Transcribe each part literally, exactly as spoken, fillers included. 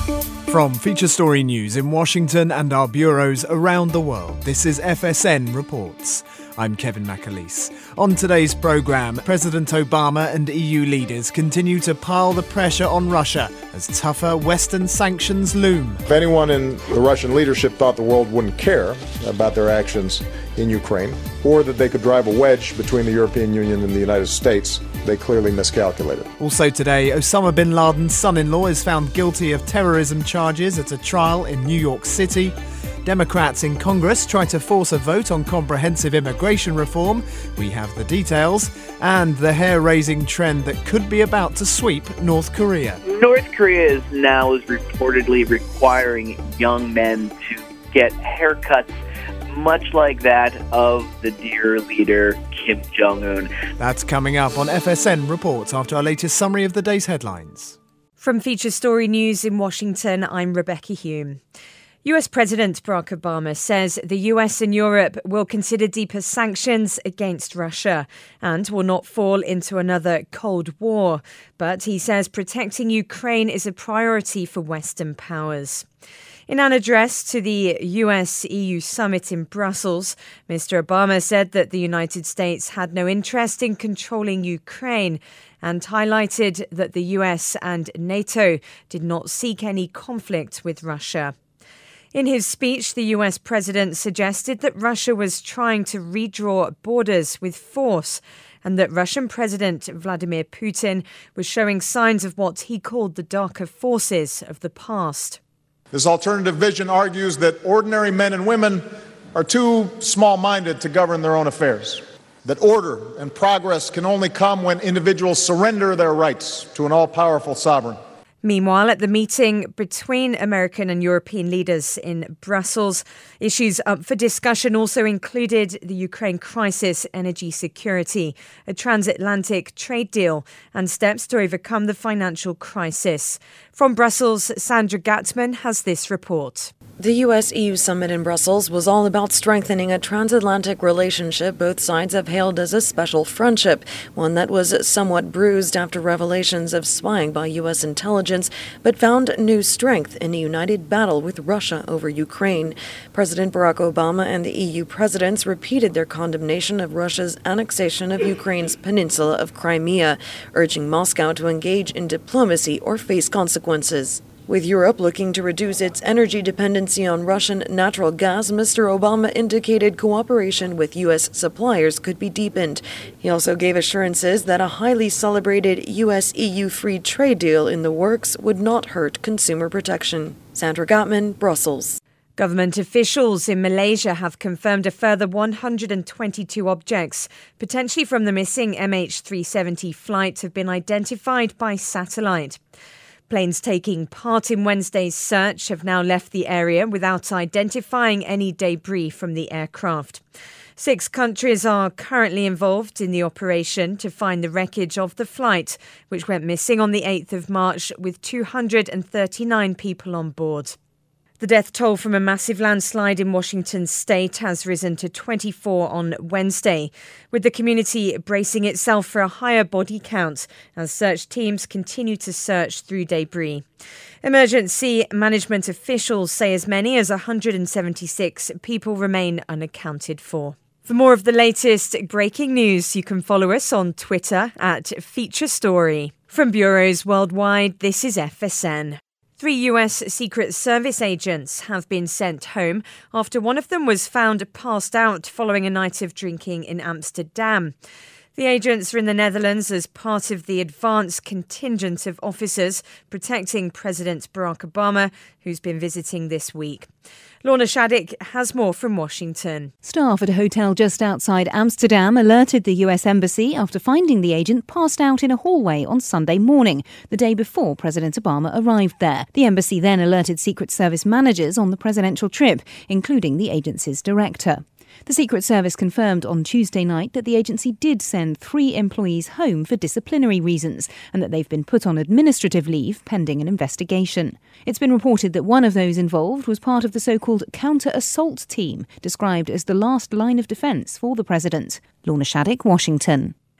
From Feature Story News in Washington and our bureaus around the world, this is F S N Reports. I'm Kevin McAleese. On today's programme, President Obama and E U leaders continue to pile the pressure on Russia as tougher Western sanctions loom. If anyone in the Russian leadership thought the world wouldn't care about their actions in Ukraine, or that they could drive a wedge between the European Union and the United States, they clearly miscalculated. Also today, Osama bin Laden's son-in-law is found guilty of terrorism charges at a trial in New York City. Democrats in Congress try to force a vote on comprehensive immigration reform. We have the details. And the hair-raising trend that could be about to sweep North Korea. North Korea is now is reportedly requiring young men to get haircuts much like that of the dear leader Kim Jong-un. That's coming up on F S N Reports after our latest summary of the day's headlines. From Feature Story News in Washington, I'm Rebecca Hume. U S President Barack Obama says the U S and Europe will consider deeper sanctions against Russia and will not fall into another Cold War. But he says protecting Ukraine is a priority for Western powers. In an address to the U S E U summit in Brussels, Mister Obama said that the United States had no interest in controlling Ukraine and highlighted that the U S and NATO did not seek any conflict with Russia. In his speech, the U S president suggested that Russia was trying to redraw borders with force and that Russian President Vladimir Putin was showing signs of what he called the darker forces of the past. This alternative vision argues that ordinary men and women are too small-minded to govern their own affairs, that order and progress can only come when individuals surrender their rights to an all-powerful sovereign. Meanwhile, at the meeting between American and European leaders in Brussels, issues up for discussion also included the Ukraine crisis, energy security, a transatlantic trade deal, and steps to overcome the financial crisis. From Brussels, Sandra Gatman has this report. The U S E U summit in Brussels was all about strengthening a transatlantic relationship both sides have hailed as a special friendship, one that was somewhat bruised after revelations of spying by U S intelligence, but found new strength in a united battle with Russia over Ukraine. President Barack Obama and the E U presidents repeated their condemnation of Russia's annexation of Ukraine's peninsula of Crimea, urging Moscow to engage in diplomacy or face consequences. With Europe looking to reduce its energy dependency on Russian natural gas, Mister Obama indicated cooperation with U S suppliers could be deepened. He also gave assurances that a highly celebrated U S E U free trade deal in the works would not hurt consumer protection. Sandra Gottman, Brussels. Government officials in Malaysia have confirmed a further one hundred twenty-two objects, potentially from the missing M H three seventy flight, have been identified by satellite. Planes taking part in Wednesday's search have now left the area without identifying any debris from the aircraft. Six countries are currently involved in the operation to find the wreckage of the flight, which went missing on the eighth of March with two hundred thirty-nine people on board. The death toll from a massive landslide in Washington state has risen to twenty-four on Wednesday, with the community bracing itself for a higher body count as search teams continue to search through debris. Emergency management officials say as many as one hundred seventy-six people remain unaccounted for. For more of the latest breaking news, you can follow us on Twitter at Feature Story. From bureaus worldwide, this is F S N. Three U S Secret Service agents have been sent home after one of them was found passed out following a night of drinking in Amsterdam. The agents are in the Netherlands as part of the advanced contingent of officers protecting President Barack Obama, who's been visiting this week. Lorna Shaddick has more from Washington. Staff at a hotel just outside Amsterdam alerted the U S Embassy after finding the agent passed out in a hallway on Sunday morning, the day before President Obama arrived there. The embassy then alerted Secret Service managers on the presidential trip, including the agency's director. The Secret Service confirmed on Tuesday night that the agency did send three employees home for disciplinary reasons and that they've been put on administrative leave pending an investigation. It's been reported that one of those involved was part of the so-called counter-assault team, described as the last line of defence for the president. Lorna Shaddick, Washington.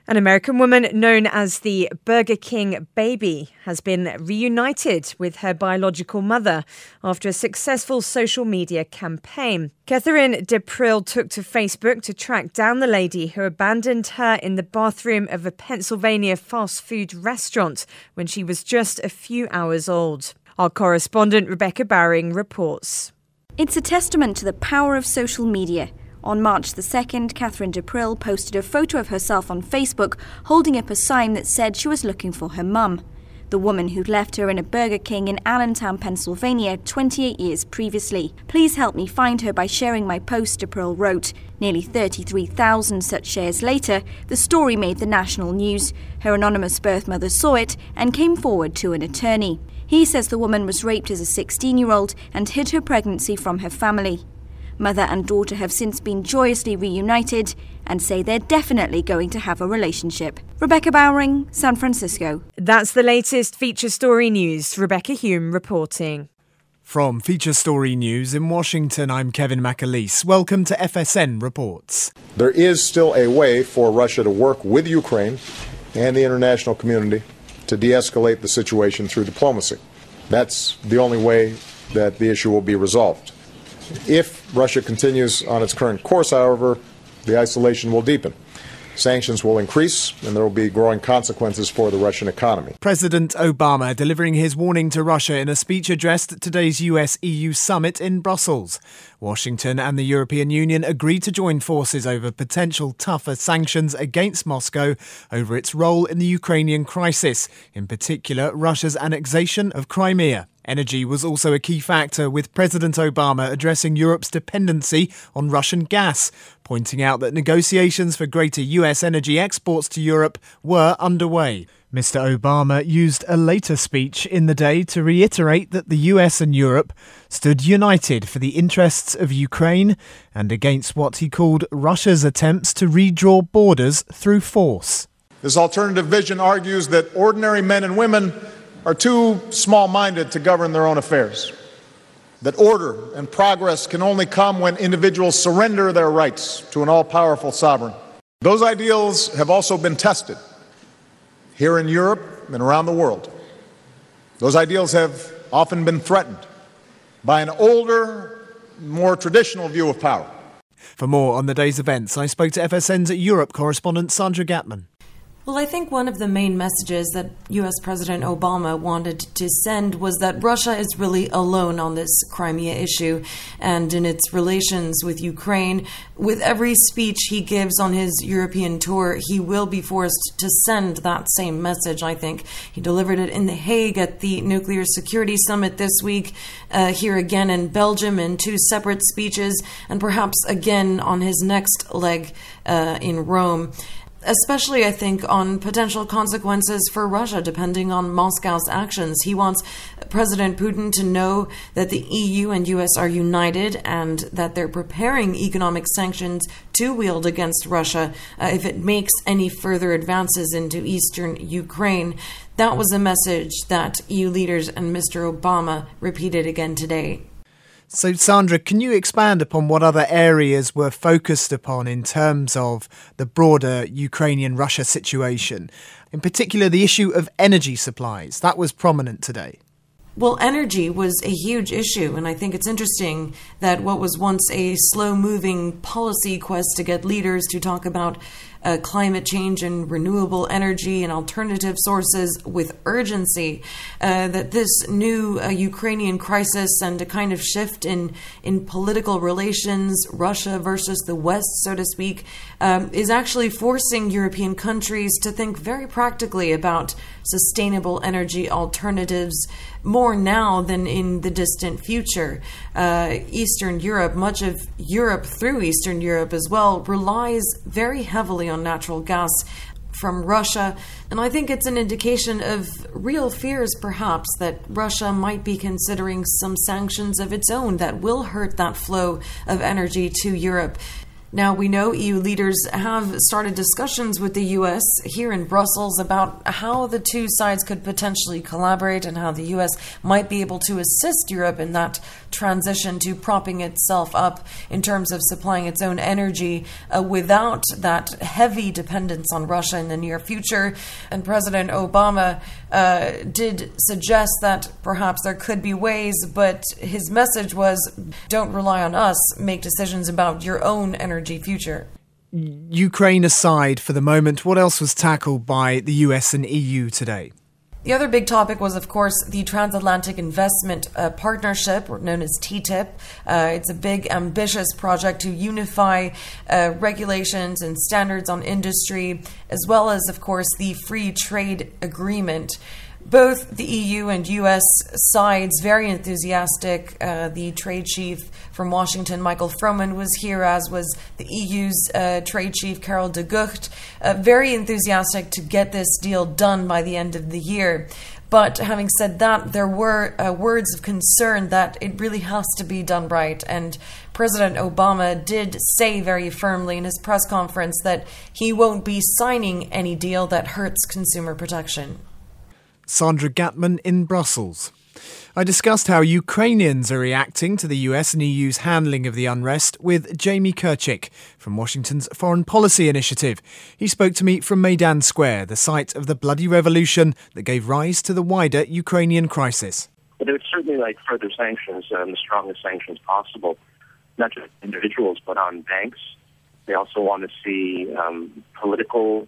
An American woman known as the Burger King Baby has been reunited with her biological mother after a successful social media campaign. Catherine DePrill took to Facebook to track down the lady who abandoned her in the bathroom of a Pennsylvania fast food restaurant when she was just a few hours old. Our correspondent Rebecca Bowring reports. It's a testament to the power of social media. On March the second, Catherine DePrill posted a photo of herself on Facebook holding up a sign that said she was looking for her mum, the woman who'd left her in a Burger King in Allentown, Pennsylvania twenty-eight years previously. Please help me find her by sharing my post, DePrill wrote. Nearly thirty-three thousand such shares later, the story made the national news. Her anonymous birth mother saw it and came forward to an attorney. He says the woman was raped as a sixteen-year-old and hid her pregnancy from her family. Mother and daughter have since been joyously reunited and say they're definitely going to have a relationship. Rebecca Bowring, San Francisco. That's the latest Feature Story News. Rebecca Hume reporting. From Feature Story News in Washington, I'm Kevin McAleese. Welcome to F S N Reports. There is still a way for Russia to work with Ukraine and the international community to de-escalate the situation through diplomacy. That's the only way that the issue will be resolved. If Russia continues on its current course, however, the isolation will deepen. Sanctions will increase, and there will be growing consequences for the Russian economy. President Obama delivering his warning to Russia in a speech addressed at today's U S E U summit in Brussels. Washington and the European Union agreed to join forces over potential tougher sanctions against Moscow over its role in the Ukrainian crisis, in particular Russia's annexation of Crimea. Energy was also a key factor, with President Obama addressing Europe's dependency on Russian gas, pointing out that negotiations for greater U S energy exports to Europe were underway. Mister Obama used a later speech in the day to reiterate that the U S and Europe stood united for the interests of Ukraine and against what he called Russia's attempts to redraw borders through force. This alternative vision argues that ordinary men and women are too small-minded to govern their own affairs, that order and progress can only come when individuals surrender their rights to an all-powerful sovereign. Those ideals have also been tested here in Europe and around the world. Those ideals have often been threatened by an older, more traditional view of power. For more on the day's events, I spoke to F S N's Europe correspondent Sandra Gatman. Well, I think one of the main messages that U S President Obama wanted to send was that Russia is really alone on this Crimea issue and in its relations with Ukraine. With every speech he gives on his European tour, he will be forced to send that same message, I think. He delivered it in The Hague at the Nuclear Security Summit this week, uh, here again in Belgium in two separate speeches, and perhaps again on his next leg uh, in Rome. Especially, I think, on potential consequences for Russia, depending on Moscow's actions. He wants President Putin to know that the E U and U S are united and that they're preparing economic sanctions to wield against Russia uh, if it makes any further advances into eastern Ukraine. That was a message that E U leaders and Mister Obama repeated again today. So, Sandra, can you expand upon what other areas were focused upon in terms of the broader Ukrainian-Russia situation? In particular, the issue of energy supplies. That was prominent today. Well, energy was a huge issue, and I think it's interesting that what was once a slow-moving policy quest to get leaders to talk about uh, climate change and renewable energy and alternative sources with urgency, uh, that this new uh, Ukrainian crisis and a kind of shift in, in political relations, Russia versus the West, so to speak, um, is actually forcing European countries to think very practically about sustainable energy alternatives more now than in the distant future. Uh, Eastern Europe, much of Europe through Eastern Europe as well, relies very heavily on natural gas from Russia. And I think it's an indication of real fears, perhaps, that Russia might be considering some sanctions of its own that will hurt that flow of energy to Europe. Now, we know E U leaders have started discussions with the U S here in Brussels about how the two sides could potentially collaborate and how the U S might be able to assist Europe in that transition to propping itself up in terms of supplying its own energy uh, without that heavy dependence on Russia in the near future. And President Obama uh, did suggest that perhaps there could be ways, but his message was, don't rely on us, make decisions about your own energy future. Ukraine aside for the moment, what else was tackled by the U S and E U today? The other big topic was, of course, the Transatlantic Investment uh, Partnership, known as T T I P. Uh, it's a big, ambitious project to unify uh, regulations and standards on industry, as well as, of course, the Free Trade Agreement. Both the E U and U S sides very enthusiastic. Uh, the trade chief from Washington, Michael Froman, was here, as was the E U's uh, trade chief, Karel de Gucht, uh, very enthusiastic to get this deal done by the end of the year. But having said that, there were uh, words of concern that it really has to be done right. And President Obama did say very firmly in his press conference that he won't be signing any deal that hurts consumer protection. Sandra Gatman in Brussels. I discussed how Ukrainians are reacting to the U S and E U's handling of the unrest with Jamie Kirchick from Washington's Foreign Policy Initiative. He spoke to me from Maidan Square, the site of the bloody revolution that gave rise to the wider Ukrainian crisis. But they would certainly like further sanctions, um, the strongest sanctions possible, not just individuals, but on banks. They also want to see um, political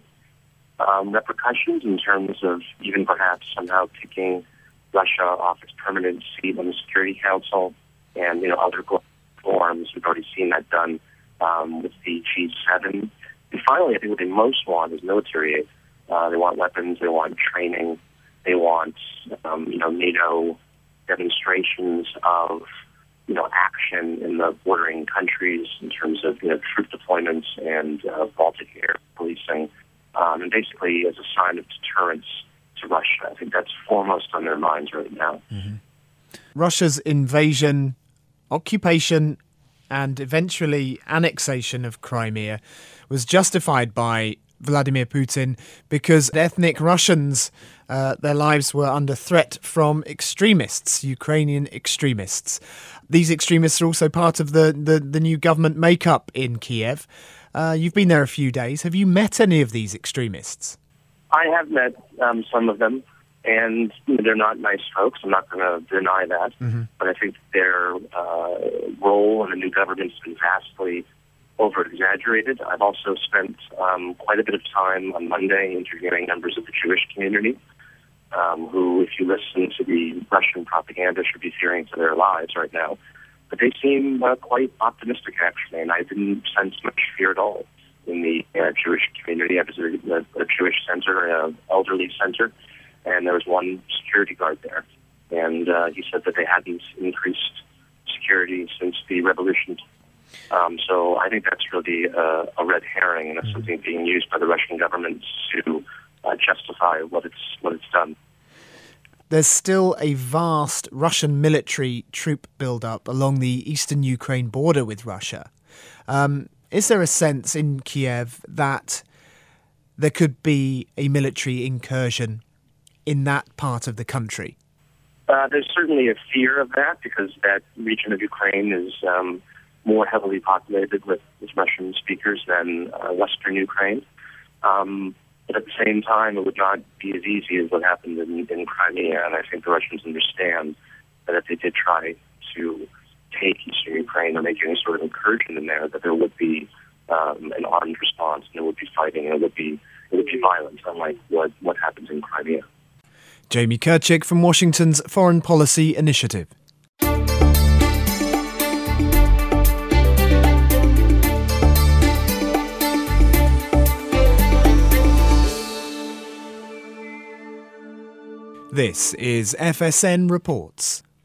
Um, repercussions in terms of even perhaps somehow kicking Russia off its permanent seat on the Security Council and, you know, other forums. We've already seen that done um, with the G seven. And finally, I think what they most want is military aid. Uh, they want weapons. They want training. They want, um, you know, NATO demonstrations of, you know, action in the bordering countries in terms of, you know, troop deployments and uh, Baltic air policing. Um, and basically as a sign of deterrence to Russia. I think that's foremost on their minds right now. Mm-hmm. Russia's invasion, occupation, and eventually annexation of Crimea was justified by Vladimir Putin because ethnic Russians, uh, their lives were under threat from extremists, Ukrainian extremists. These extremists are also part of the, the, the new government makeup in Kiev. Uh, you've been there a few days. Have you met any of these extremists? I have met um, some of them, and you know, they're not nice folks. I'm not going to deny that. Mm-hmm. But I think their uh, role in the new government has been vastly over-exaggerated. I've also spent um, quite a bit of time on Monday interviewing members of the Jewish community, um, who, if you listen to the Russian propaganda, should be fearing for their lives right now. But they seem uh, quite optimistic, actually, and I didn't sense much fear at all in the uh, Jewish community. I visited a, a Jewish center, an elderly center, and there was one security guard there. And uh, he said that they hadn't increased security since the revolution. Um, so I think that's really uh, a red herring, and that's something being used by the Russian government to uh, justify what it's what it's done. There's still a vast Russian military troop build-up along the eastern Ukraine border with Russia. Um, is there a sense in Kiev that there could be a military incursion in that part of the country? Uh, there's certainly a fear of that because that region of Ukraine is um, more heavily populated with, with Russian speakers than uh, western Ukraine. Um, But at the same time, it would not be as easy as what happened in, in Crimea. And I think the Russians understand that if they did try to take eastern Ukraine or make any sort of incursion in there, that there would be um, an armed response, and there would be fighting, and it would be it would be violent, unlike what, what happens in Crimea. Jamie Kirchick from Washington's Foreign Policy Initiative. This is F S N Reports.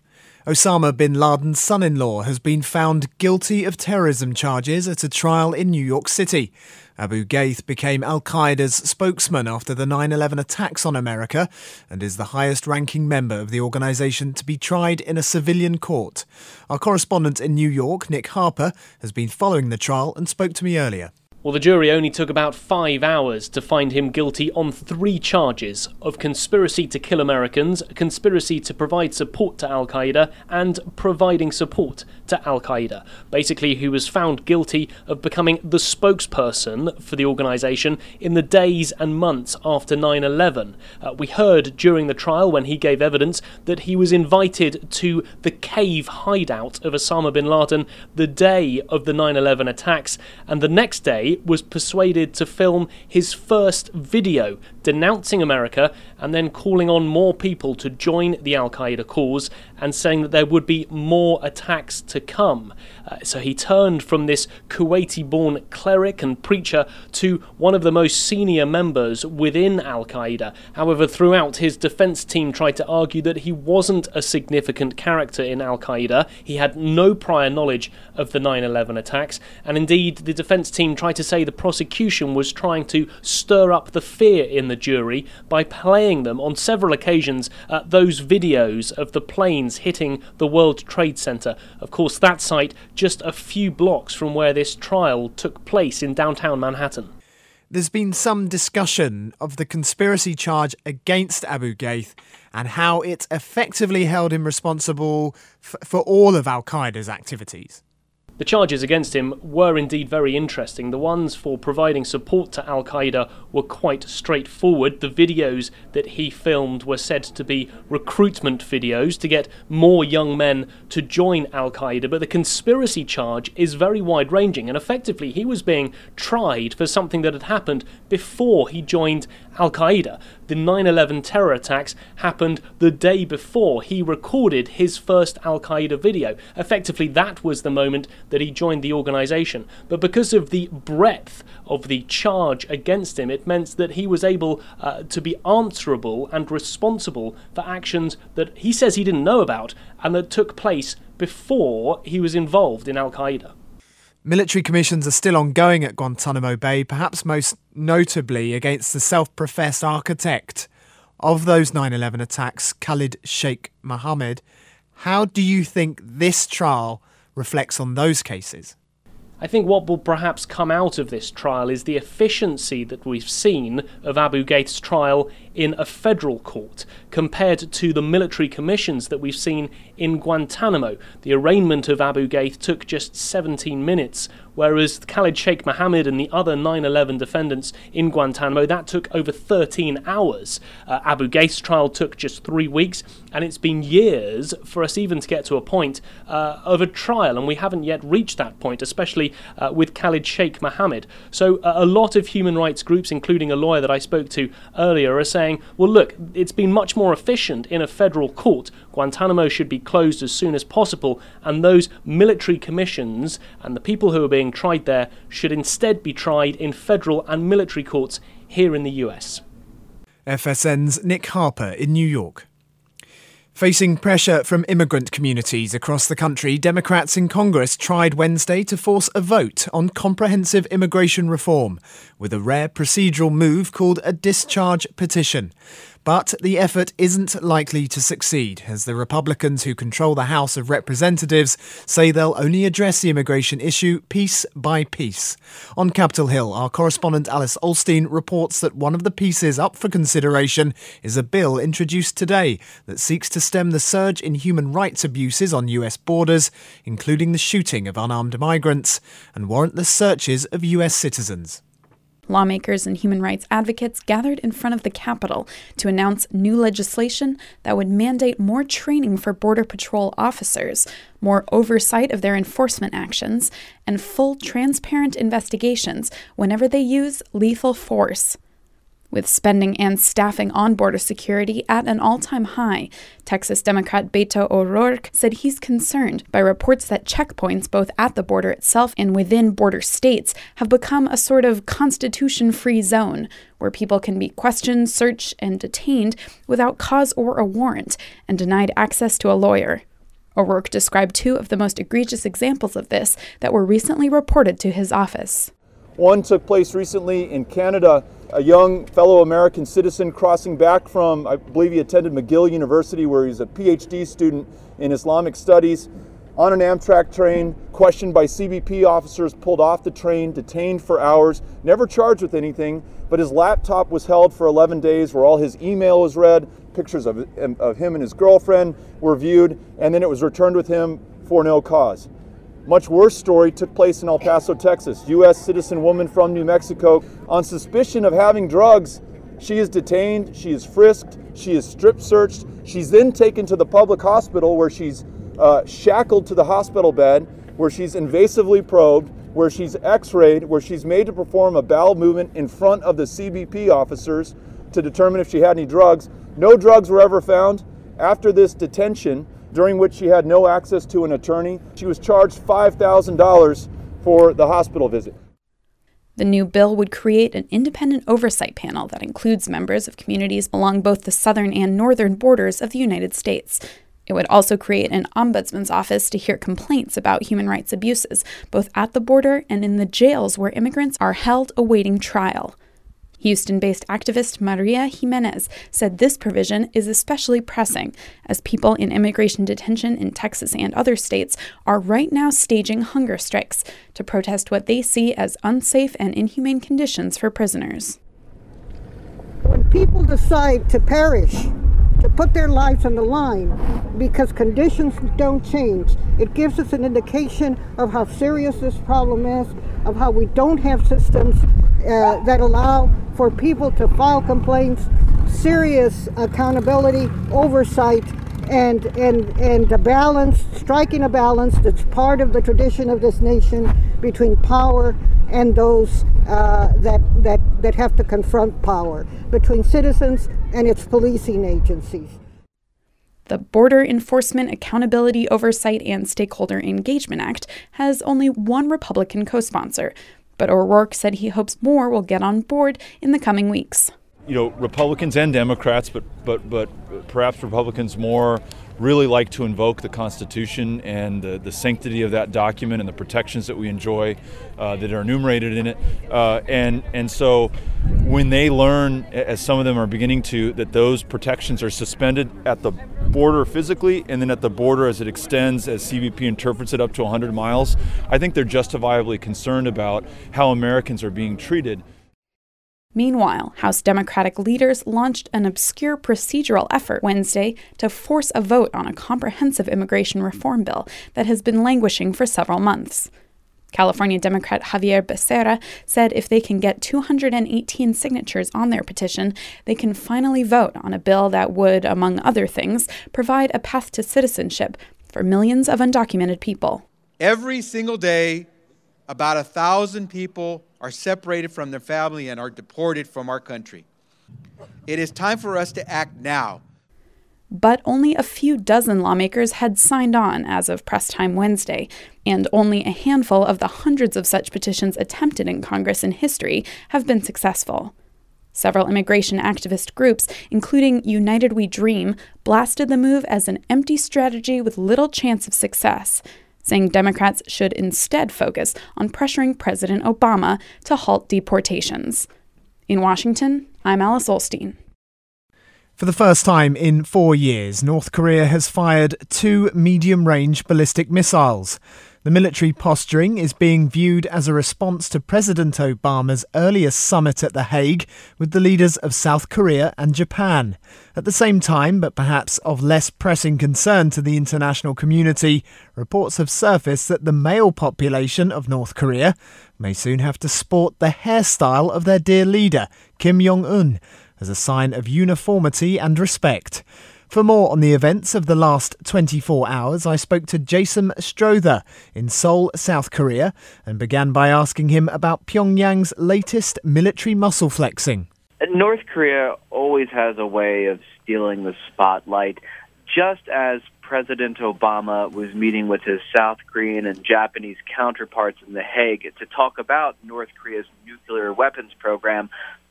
Osama bin Laden's son-in-law has been found guilty of terrorism charges at a trial in New York City. Abu Ghaith became al-Qaeda's spokesman after the nine eleven attacks on America and is the highest-ranking member of the organisation to be tried in a civilian court. Our correspondent in New York, Nick Harper, has been following the trial and spoke to me earlier. Well, the jury only took about five hours to find him guilty on three charges of conspiracy to kill Americans, conspiracy to provide support to Al-Qaeda, and providing support to Al-Qaeda. Basically, he was found guilty of becoming the spokesperson for the organisation in the days and months after nine eleven. Uh, we heard during the trial, when he gave evidence, that he was invited to the cave hideout of Osama bin Laden the day of the nine eleven attacks, and the next day was persuaded to film his first video denouncing America and then calling on more people to join the Al-Qaeda cause and saying that there would be more attacks to come. Uh, so he turned from this Kuwaiti-born cleric and preacher to one of the most senior members within Al-Qaeda. However, throughout, his defense team tried to argue that he wasn't a significant character in Al-Qaeda. He had no prior knowledge of the nine eleven attacks, and indeed the defense team tried to say the prosecution was trying to stir up the fear in the jury by playing them on several occasions uh, those videos of the planes hitting the World Trade Center. Of course, that site just a few blocks from where this trial took place in downtown Manhattan. There's been some discussion of the conspiracy charge against Abu Ghaith and how it effectively held him responsible f- for all of Al-Qaeda's activities. The charges against him were indeed very interesting. The ones for providing support to Al-Qaeda were quite straightforward. The videos that he filmed were said to be recruitment videos to get more young men to join Al-Qaeda, but the conspiracy charge is very wide-ranging, and effectively he was being tried for something that had happened before he joined Al-Qaeda. The nine eleven terror attacks happened the day before he recorded his first Al-Qaeda video. Effectively, that was the moment that he joined the organisation. But because of the breadth of the charge against him, it meant that he was able uh, to be answerable and responsible for actions that he says he didn't know about and that took place before he was involved in Al-Qaeda. Military commissions are still ongoing at Guantanamo Bay, perhaps most notably against the self-professed architect of those nine eleven attacks, Khalid Sheikh Mohammed. How do you think this trial reflects on those cases? I think what will perhaps come out of this trial is the efficiency that we've seen of Abu Ghaith's trial in a federal court compared to the military commissions that we've seen in Guantanamo. The arraignment of Abu Ghaith took just seventeen minutes, whereas Khalid Sheikh Mohammed and the other nine eleven defendants in Guantanamo, that took over thirteen hours. Uh, Abu Ghaith's trial took just three weeks, and it's been years for us even to get to a point uh, of a trial, and we haven't yet reached that point, especially uh, with Khalid Sheikh Mohammed. So uh, a lot of human rights groups, including a lawyer that I spoke to earlier, are saying, well, look, it's been much more efficient in a federal court. Guantanamo should be closed as soon as possible, and those military commissions and the people who are being tried there should instead be tried in federal and military courts here in the U S. F S N's Nick Harper in New York. Facing pressure from immigrant communities across the country, Democrats in Congress tried Wednesday to force a vote on comprehensive immigration reform, with a rare procedural move called a discharge petition. But the effort isn't likely to succeed, as the Republicans who control the House of Representatives say they'll only address the immigration issue piece by piece. On Capitol Hill, our correspondent Alice Olstein reports that one of the pieces up for consideration is a bill introduced today that seeks to stem the surge in human rights abuses on U S borders, including the shooting of unarmed migrants and warrantless searches of U S citizens. Lawmakers and human rights advocates gathered in front of the Capitol to announce new legislation that would mandate more training for Border Patrol officers, more oversight of their enforcement actions, and full transparent investigations whenever they use lethal force. With spending and staffing on border security at an all-time high, Texas Democrat Beto O'Rourke said he's concerned by reports that checkpoints both at the border itself and within border states have become a sort of constitution-free zone where people can be questioned, searched, and detained without cause or a warrant and denied access to a lawyer. O'Rourke described two of the most egregious examples of this that were recently reported to his office. One took place recently in Canada. A young fellow American citizen crossing back from, I believe he attended McGill University, where he's a P H D student in Islamic studies, on an Amtrak train, questioned by C B P officers, pulled off the train, detained for hours, never charged with anything, but his laptop was held for eleven days where all his email was read, pictures of, of him and his girlfriend were viewed, and then it was returned with him for no cause. Much worse story took place in El Paso, Texas. U S citizen woman from New Mexico, on suspicion of having drugs, she is detained, she is frisked, she is strip searched, she's then taken to the public hospital where she's uh, shackled to the hospital bed, where she's invasively probed, where she's x-rayed, where she's made to perform a bowel movement in front of the C B P officers to determine if she had any drugs. No drugs were ever found. After this detention, during which she had no access to an attorney, she was charged five thousand dollars for the hospital visit. The new bill would create an independent oversight panel that includes members of communities along both the southern and northern borders of the United States. It would also create an ombudsman's office to hear complaints about human rights abuses, both at the border and in the jails where immigrants are held awaiting trial. Houston-based activist Maria Jimenez said this provision is especially pressing, as people in immigration detention in Texas and other states are right now staging hunger strikes to protest what they see as unsafe and inhumane conditions for prisoners. When people decide to perish, to put their lives on the line because conditions don't change, it gives us an indication of how serious this problem is, of how we don't have systems uh, that allow for people to file complaints, serious accountability, oversight, and and and a balance, striking a balance that's part of the tradition of this nation between power and those uh, that that that have to confront power, between citizens and its policing agencies. The Border Enforcement Accountability, Oversight, and Stakeholder Engagement Act has only one Republican co-sponsor, but O'Rourke said he hopes more will get on board in the coming weeks. You know, Republicans and Democrats, but but but perhaps Republicans more, really like to invoke the Constitution and the, the sanctity of that document and the protections that we enjoy uh, that are enumerated in it. Uh, and and so when they learn, as some of them are beginning to, that those protections are suspended at the border physically and then at the border as it extends, as C B P interprets it, up to one hundred miles, I think they're justifiably concerned about how Americans are being treated. Meanwhile, House Democratic leaders launched an obscure procedural effort Wednesday to force a vote on a comprehensive immigration reform bill that has been languishing for several months. California Democrat Javier Becerra said if they can get two hundred eighteen signatures on their petition, they can finally vote on a bill that would, among other things, provide a path to citizenship for millions of undocumented people. Every single day, about a thousand people are separated from their family and are deported from our country. It is time for us to act now. But only a few dozen lawmakers had signed on as of press time Wednesday, and only a handful of the hundreds of such petitions attempted in Congress in history have been successful. Several immigration activist groups, including United We Dream, blasted the move as an empty strategy with little chance of success, saying Democrats should instead focus on pressuring President Obama to halt deportations. In Washington, I'm Alice Olstein. For the first time in four years, North Korea has fired two medium-range ballistic missiles. The military posturing is being viewed as a response to President Obama's earliest summit at The Hague with the leaders of South Korea and Japan. At the same time, but perhaps of less pressing concern to the international community, reports have surfaced that the male population of North Korea may soon have to sport the hairstyle of their dear leader, Kim Jong-un, as a sign of uniformity and respect. For more on the events of the last twenty-four hours, I spoke to Jason Strother in Seoul, South Korea, and began by asking him about Pyongyang's latest military muscle flexing. North Korea always has a way of stealing the spotlight. Just as President Obama was meeting with his South Korean and Japanese counterparts in The Hague to talk about North Korea's nuclear weapons program,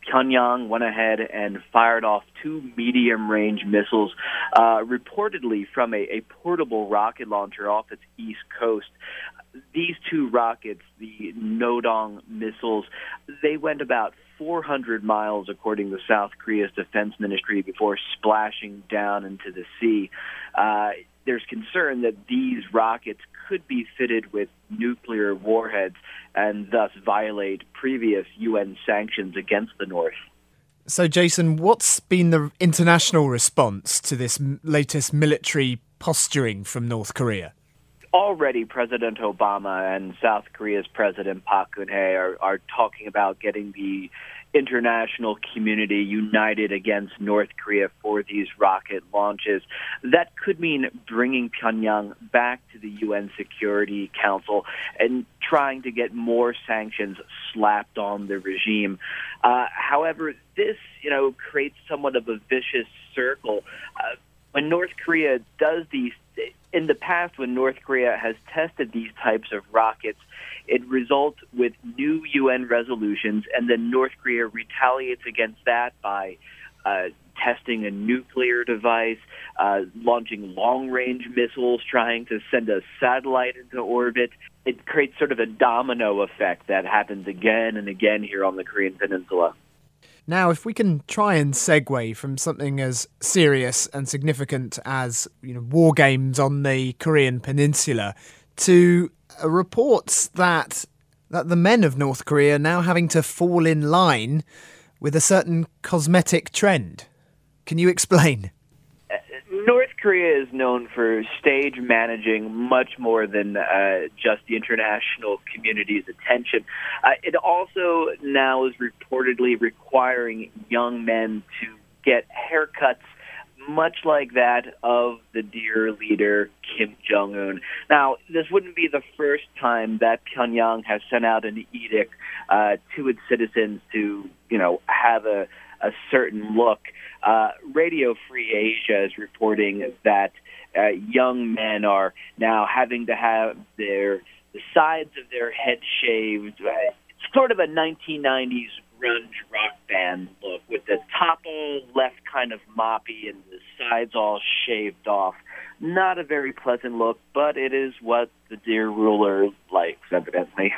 Pyongyang went ahead and fired off two medium-range missiles, uh, reportedly from a, a portable rocket launcher off its east coast. These two rockets, the Nodong missiles, they went about four hundred miles, according to South Korea's defense ministry, before splashing down into the sea. Uh, there's concern that these rockets could be fitted with nuclear warheads and thus violate previous U N sanctions against the North. So, Jason, what's been the international response to this latest military posturing from North Korea? Already, President Obama and South Korea's President Park Geun-hye are, are talking about getting the international community united against North Korea for these rocket launches. That could mean bringing Pyongyang back to the U N Security Council and trying to get more sanctions slapped on the regime. Uh, however, this, you know, creates somewhat of a vicious circle. Uh, when North Korea does these, in the past, when North Korea has tested these types of rockets, it results with new U N resolutions, and then North Korea retaliates against that by uh, testing a nuclear device, uh, launching long-range missiles, trying to send a satellite into orbit. It creates sort of a domino effect that happens again and again here on the Korean Peninsula. Now, if we can try and segue from something as serious and significant as, you know, war games on the Korean Peninsula to uh, reports that that the men of North Korea are now having to fall in line with a certain cosmetic trend. Can you explain? North Korea is known for stage managing much more than uh, just the international community's attention. Uh, it also now is reportedly requiring young men to get haircuts much like that of the dear leader Kim Jong-un. Now, this wouldn't be the first time that Pyongyang has sent out an edict uh, to its citizens to, you know, have a, a certain look. Uh, Radio Free Asia is reporting that uh, young men are now having to have their the sides of their head shaved. Uh, it's sort of a nineteen nineties grunge rock band look, with the top all left kind of moppy and the sides all shaved off. Not a very pleasant look, but it is what the dear ruler likes, evidently.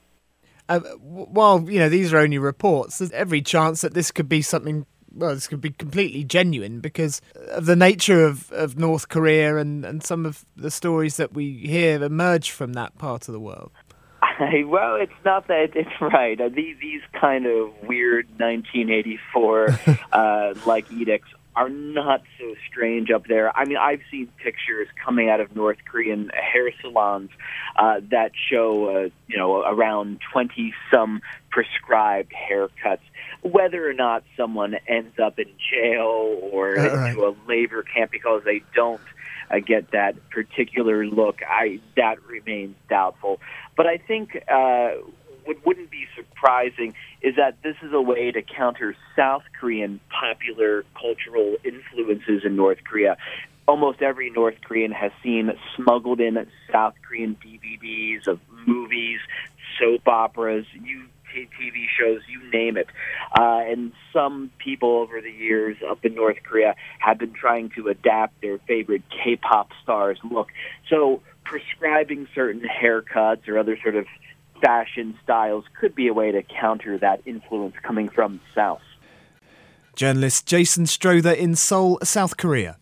Uh, while, you know, these are only reports, there's every chance that this could be something, well, this could be completely genuine because of the nature of, of North Korea and, and some of the stories that we hear emerge from that part of the world. Well, it's not that it's right. Uh, these, these kind of weird nineteen eighty-four uh, like edicts are not so strange up there. I mean, I've seen pictures coming out of North Korean hair salons uh, that show, uh, you know, around twenty-some prescribed haircuts. Whether or not someone ends up in jail or uh, right. into a labor camp because they don't uh, get that particular look, I that remains doubtful. But I think uh, what wouldn't be surprising is that this is a way to counter South Korean popular cultural influences in North Korea. Almost every North Korean has seen smuggled in South Korean D V Ds of movies, soap operas, you T V shows, you name it. Uh, and some people over the years up in North Korea have been trying to adapt their favorite K-pop stars' look. So prescribing certain haircuts or other sort of fashion styles could be a way to counter that influence coming from the South. Journalist Jason Strother in Seoul, South Korea.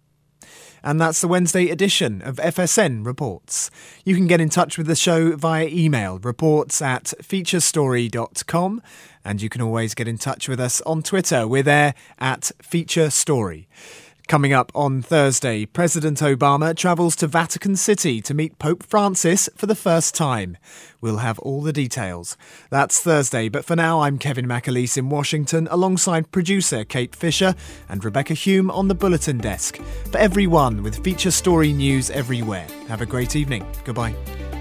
And that's the Wednesday edition of F S N Reports. You can get in touch with the show via email, reports at featurestory dot com. And you can always get in touch with us on Twitter. We're there at featurestory. Coming up on Thursday, President Obama travels to Vatican City to meet Pope Francis for the first time. We'll have all the details. That's Thursday, but for now, I'm Kevin McAleese in Washington, alongside producer Kate Fisher and Rebecca Hume on the Bulletin Desk. For everyone with Feature Story news everywhere, have a great evening. Goodbye.